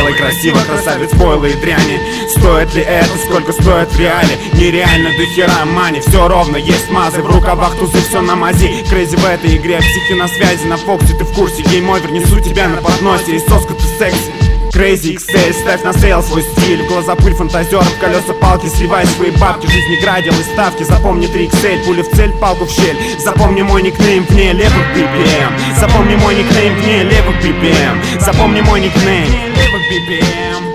Ой, красиво, красавец, пойло и дряни. Стоит ли это, сколько стоит в реале? Нереально до хера мани. Все ровно, есть мазы, в рукавах тузы, все на мази. Крейзи в этой игре, психи на связи, на фокусе ты в курсе. Гейм-овер, несу тебя на подносе, и соска ты секси. Crazy XL, ставь на сейл свой стиль. В глаза пыль фантазеров, колеса палки, сливай свои бабки. В жизни градил и ставки, запомни 3 XL. Пули в цель, палку в щель. Запомни мой никнейм вне левых BPM. Запомни мой никнейм вне левых BPM. Запомни мой никнейм левых BPM.